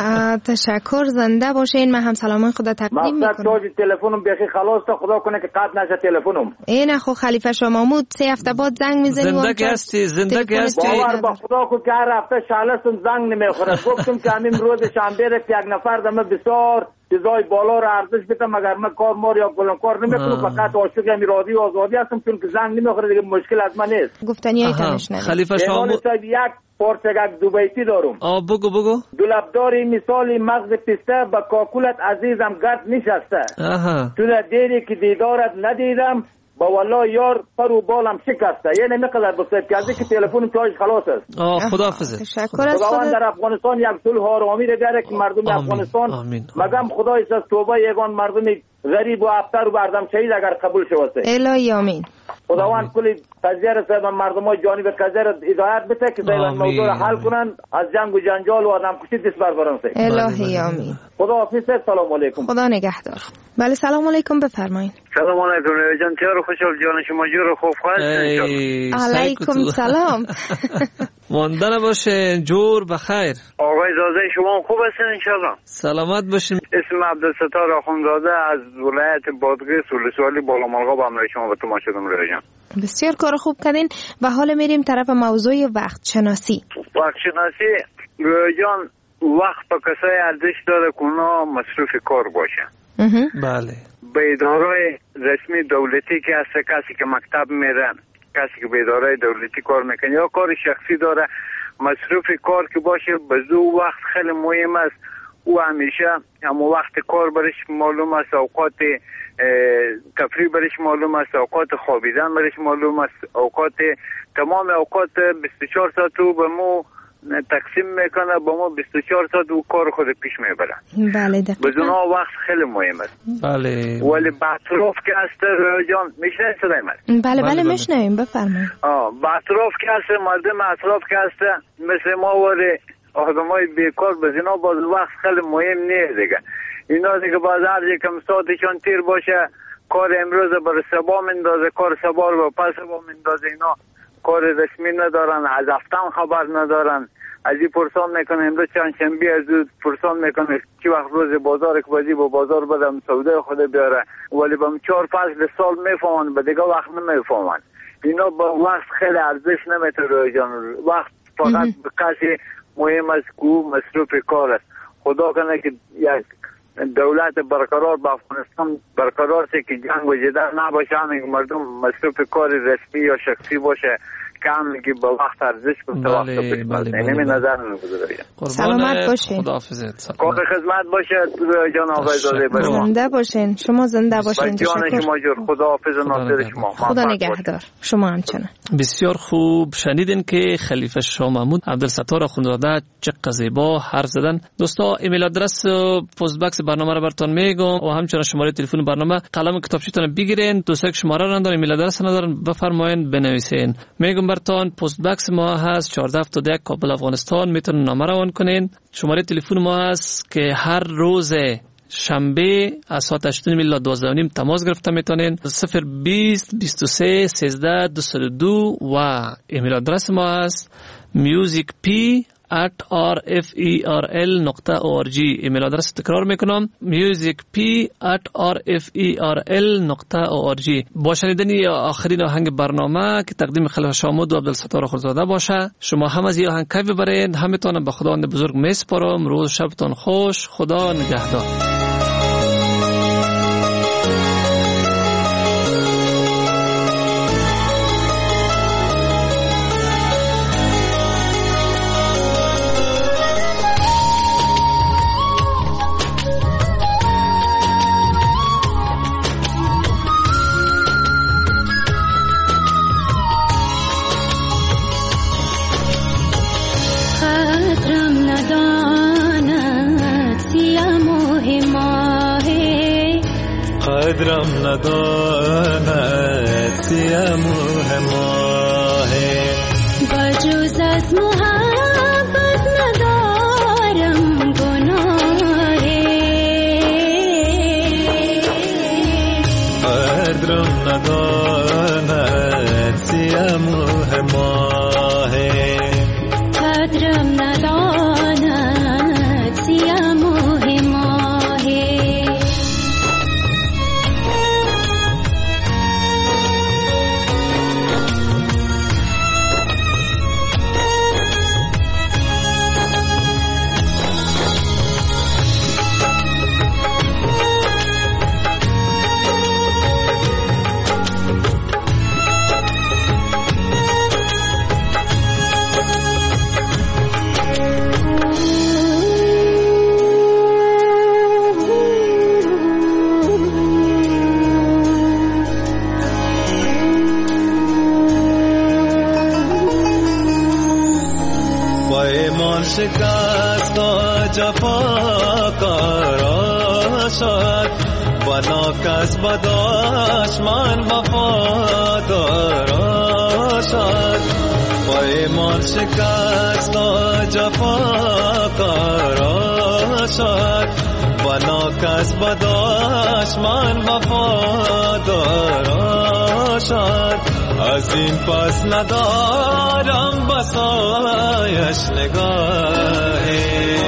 تشکر، زنده باشین. من هم سلام خدا تقدیم میکنم. مقصد تاج تلفنم بخی خلاص تا خدا کنه که قطع نشه تلفنم. این خو خلیفه شاه محمود سه هفته بعد زنگ میزنی. زنده هستی، زنده هستی. باور با خدا کو که هر هفته شالستون زنگ نمیخوره. گفتم که همین روز شنبه یک نفر دم بسیار چیزای بالا را ارزش بدم، مگر من کار مار یا گلن کار نمیکنم، فقط عاشق می رادیو آزادی هستم چون که زنگ نمیخوره دیگه. مشکل از من نیست. گفتنیای تنش نه. خلیفه شاه یک پرتگک دوبیتی دارم. آ بگو بگو. دولابداری مثالی مغز پسته با کاکولت عزیزم گرد نشسته. آها. تو دیری که دیدارت ندیدم با والله یار پر و بالم شکسته. یعنی نمیقدر بسید که از که تلفن چایش خلاص است. آه خداحافظ. تشکر از خداوند در افغانستان یک صلح آرامی را بیاره که مردم افغانستان مگم خدای از توبه یگان مردم غریب و ابتر و بردم شهید اگر قبول شود. الهی آمین. خداوند کلی قضیه را سبب مردمای جانب قضیه را هدایت بده که سبب موضوع را حل کنن، از جنگ و جنجال و آدم کشی دست بردارن. الهی آمین. خداحافظ. سلام علیکم. خدا نگهدار. بله سلام علیکم، بفرمایید. سلام علیکم جان، چرا خوشحال جان شما جور خوب خواهد؟ علیکم سلام. مانده نباشین، جور بخیر. آقای زاده شما خوب هستین انشالله؟ سلامت باشین. اسم عبدالستار آخوندزاده از ولایت بادغیس ولسوالی بالامرغاب همراه شما به تماس شدم رویا جان. بسیار کار خوب کردین و حالا میریم طرف موضوع وقت شناسی. وقت شناسی رویا جان، وقت به کسای ارزش داره که اونا مصروف کار باشه. بله. به ادارای رسمی دولتی که هست، کسی که مکتب میره، کسی که به ادارای دولتی کار میکنه یا کار شخصی داره، مصروف کار که باشه به او وقت خیلی مهم است. او همیشه اما وقت کار برش معلوم است، اوقات تفریح برش معلوم است، اوقات خوابیدن برش معلوم است، اوقات تمام اوقات بیست و چهار ساعت او به مو تقسیم میکنه، با ما بیست و چهار ساعت او کار خود پیش میبره. بله دقیقاً. بدون وقت خیلی مهم است. بله. ولی به اطراف که هست جان میشنید صدای من؟ بله بله میشنویم، بفرمایید. آه به اطراف که هست، مردم اطراف که هست مثل ما وره آدمای بیکار به اینا باز وقت خیلی مهم نیست دیگه. اینا دیگه باز هر یکم ساعتشان تیر باشه، کار امروز بر سبا مندازه، کار سبا رو پس سبا مندازه. اینا کار رسمی ندارن، از هفتم خبر ندارن. از این پرسان میکنه امروز چند شنبه، از این پرسان میکنه چی وقت روز بازار که بازی با بازار بدم سوده خود بیاره، ولی با چهار فصل سال میفهمن، به دیگه وقت نمیفهمن. اینا با وقت خیلی ارزش نمیتونه جان. وقت فقط به کسی مهم است که مصروف کار است. خدا کنه که یک دولت برقرار با افغانستان برقرار شه که جنگ و جدل نباشه، همین مردم مصروف کار رسمی یا شخصی باشه که همین که با وقت ارزش کنه. بله بله بله. اینمی نظر میگذاریم. سلامت باشین. خداحافظ. کار خدمت باشه جان آقای زاده. زنده باشین. شما زنده باشین. جان شما جور. خداحافظ و ناصر شما. خدا نگهدار. شما همچنان. بسیار خوب شنیدین که خلیفه شاه محمود عبدالستار آخوندزاده چقدر زیبا حرف زدن. دوستا ایمیل آدرس پست باکس برنامه رو براتون میگم و همچنین شماره تلفن برنامه، قلم کتابچه‌تون بگیرین. دوستا که شماره رو ندارن ایمیل آدرس ندارن بفرمایین بنویسین. میگم براتون پست باکس ما هست چهارده هفتاد و یک کابل افغانستان، میتونین نامه روان کنین. شماره تلفن ما هست که هر روز شنبه از ساعت هشت و نیم الی دوازده و نیم تماس گرفته میتونین. صفر بیست بیست و سه سیزده دویست و دو و ایمیل آدرس ما هست musicp at r f e r l نقطه org. ایمیل آدرس تکرار میکنم musicp at r f e r l نقطه org. با شنیدن آخرین آهنگ برنامه که تقدیم خلیفه شاه محمود و عبدالستار آخوندزاده باشه، شما هم از این آهنگ کیف ببرید. همتون به خداوند بزرگ میسپارم. روز شبتون خوش. خدا نگهدار. قدرم ندان قدرم نداند سیموه ماهه بجز از محبت ندارم گناهه قدرم نداند سیموه ماهه قدرم نداند سیموه ماهه شکست و جفا کارا شد بنا کس بداشمان وفادارا شد پیمان شکست و جفا کارا شد بنا کس بداشمان وفادارا شد از این پس ندارم بسایش نگاهی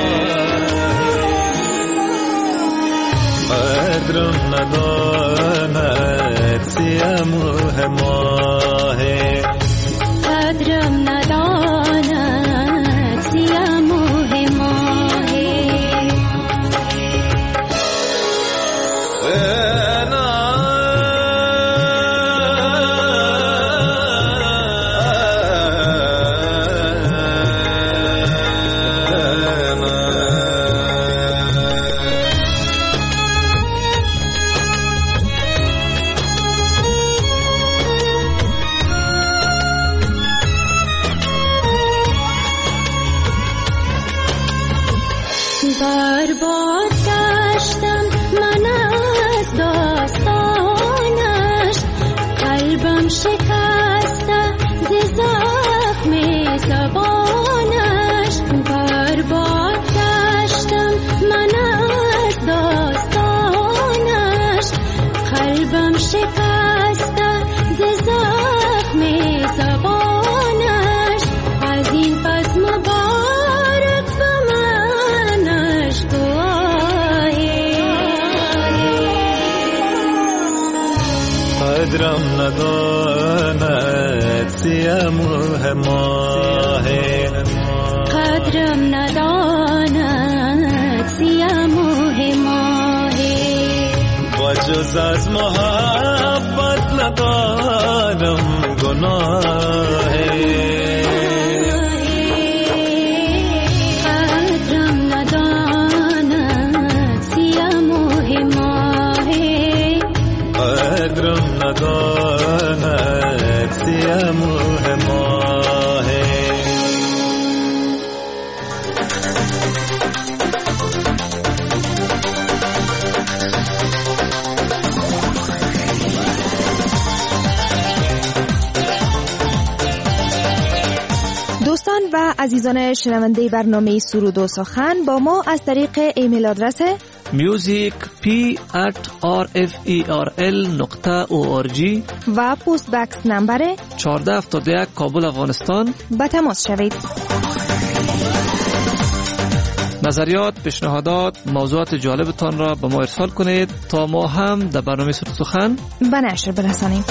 قدرم نداند سیموه ماهی قدرم نداند سیموه ماهی قدرم نداند سیموه ماهی قدرم نداند سیموه ماهی بجز از محبت ندارم گناهی قدرم نداند سیموه ماهی قدرم نداند سیموه ماهی دوستان و عزیزان شنونده برنامه سرود و سخن با ما از طریق ایمیل آدرس music p at r f e r l نقطه او آر جی و پست بکس نمبر چهارده هفتاد و یک کابل افغانستان با تماس شوید. نظریات، پیشنهادات، موضوعات جالبتان را به ما ارسال کنید تا ما هم در برنامه سرود و سخن به نشر برسانیم.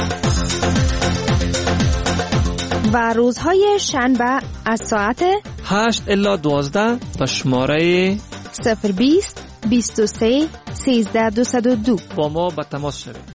و روزهای شنبه از ساعت هشت الی دوازده به شماره صفر بیست بیست و سه سیزده دوصد و دو با ما به تماس شوید.